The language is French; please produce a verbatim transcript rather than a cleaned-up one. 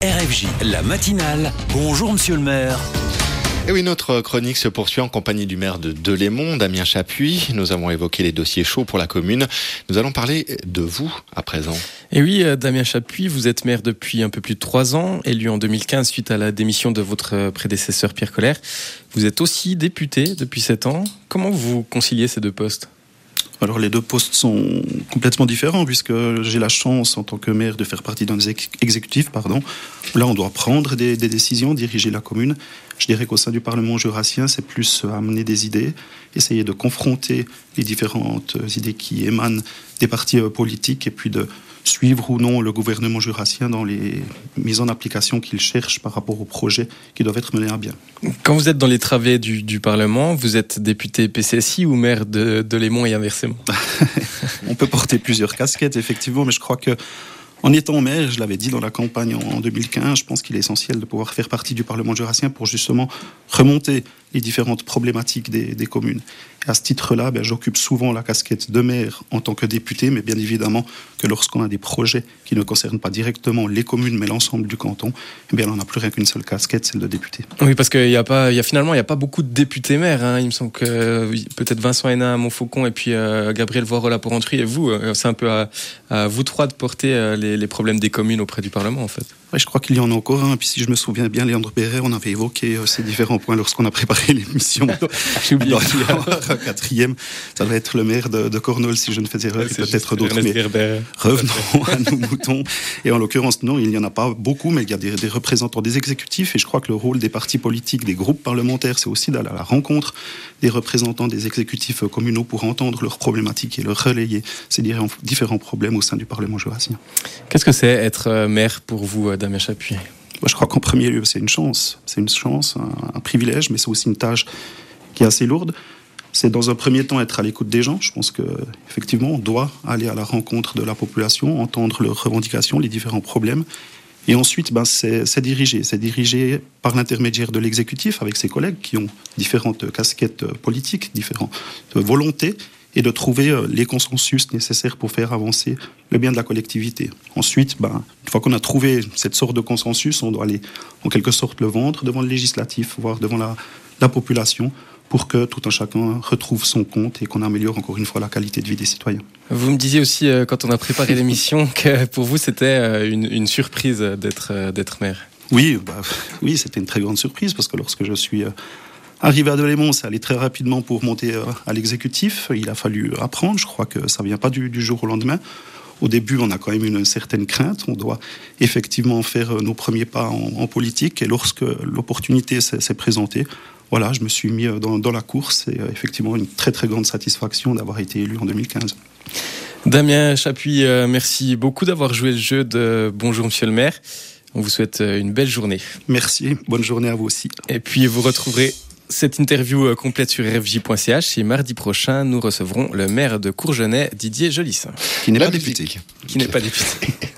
R F J, la matinale. Bonjour monsieur le maire. Et oui, notre chronique se poursuit en compagnie du maire de Delémont, Damien Chapuis. Nous avons évoqué les dossiers chauds pour la commune. Nous allons parler de vous à présent. Et oui, Damien Chapuis, vous êtes maire depuis un peu plus de trois ans, élu en deux mille quinze suite à la démission de votre prédécesseur Pierre Colère. Vous êtes aussi député depuis sept ans. Comment vous conciliez ces deux postes ? Alors les deux postes sont complètement différents puisque j'ai la chance en tant que maire de faire partie d'un exécutif. Pardon. Là, on doit prendre des, des décisions, diriger la commune. Je dirais qu'au sein du Parlement jurassien, c'est plus amener des idées, essayer de confronter les différentes idées qui émanent des partis politiques et puis de suivre ou non le gouvernement jurassien dans les mises en application qu'il cherche par rapport aux projets qui doivent être menés à bien. Quand vous êtes dans les travées du, du Parlement, vous êtes député P C S I ou maire de Delémont et inversement ? On peut porter plusieurs casquettes, effectivement, mais je crois que en étant maire, je l'avais dit dans la campagne en deux mille quinze, je pense qu'il est essentiel de pouvoir faire partie du Parlement jurassien pour justement remonter les différentes problématiques des, des communes. Et à ce titre-là, ben, j'occupe souvent la casquette de maire en tant que député, mais bien évidemment que lorsqu'on a des projets qui ne concernent pas directement les communes, mais l'ensemble du canton, eh bien, on n'a plus rien qu'une seule casquette, celle de député. Oui, parce qu'il y a pas, il y a finalement, il n'y a pas beaucoup de députés maires. Hein. Il me semble que peut-être Vincent Hénin à Montfaucon et puis euh, Gabriel Voirola pour Porrentruy et vous, euh, c'est un peu à, à vous trois de porter euh, les, les problèmes des communes auprès du Parlement, en fait. Oui, je crois qu'il y en a encore un. Puis si je me souviens bien, Léandre Perret, on avait évoqué euh, ces différents points lorsqu'on a préparé l'émission. J'ai oublié. Un quatrième, ça va être le maire de, de Cornol, si je ne fais erreur, et peut-être d'autres. Mais Gerber. Revenons à nos moutons. Et en l'occurrence, non, il n'y en a pas beaucoup, mais il y a des, des représentants des exécutifs. Et je crois que le rôle des partis politiques, des groupes parlementaires, c'est aussi d'aller à la rencontre des représentants des exécutifs communaux pour entendre leurs problématiques et leur relayer ces différents problèmes au sein du Parlement jurassien. Qu'est-ce que c'est être maire pour vous, Damien Chapuis ? Moi, je crois qu'en premier lieu, c'est une chance. C'est une chance, un, un privilège, mais c'est aussi une tâche qui est assez lourde. C'est dans un premier temps être à l'écoute des gens. Je pense qu'effectivement, on doit aller à la rencontre de la population, entendre leurs revendications, les différents problèmes. Et ensuite, ben, c'est, c'est diriger. C'est diriger par l'intermédiaire de l'exécutif avec ses collègues qui ont différentes casquettes politiques, différentes volontés, et de trouver les consensus nécessaires pour faire avancer le bien de la collectivité. Ensuite, ben, une fois qu'on a trouvé cette sorte de consensus, on doit aller en quelque sorte le vendre devant le législatif, voire devant la, la population, pour que tout un chacun retrouve son compte et qu'on améliore encore une fois la qualité de vie des citoyens. Vous me disiez aussi, euh, quand on a préparé l'émission, que pour vous c'était euh, une, une surprise d'être, euh, d'être maire. Oui, bah, oui, c'était une très grande surprise, parce que lorsque je suis... Euh, Arrivé à Delémont, c'est allé très rapidement pour monter à l'exécutif. Il a fallu apprendre. Je crois que ça ne vient pas du, du jour au lendemain. Au début, on a quand même une certaine crainte. On doit effectivement faire nos premiers pas en, en politique. Et lorsque l'opportunité s'est, s'est présentée, voilà, je me suis mis dans, dans la course. Et effectivement, une très très grande satisfaction d'avoir été élu en deux mille quinze. Damien Chapuis, euh, merci beaucoup d'avoir joué le jeu de Bonjour Monsieur le maire. On vous souhaite une belle journée. Merci. Bonne journée à vous aussi. Et puis, vous retrouverez cette interview complète sur r f j point c h et mardi prochain, nous recevrons le maire de Courgenay, Didier Jolissin. Qui n'est pas député. Qui n'est pas député.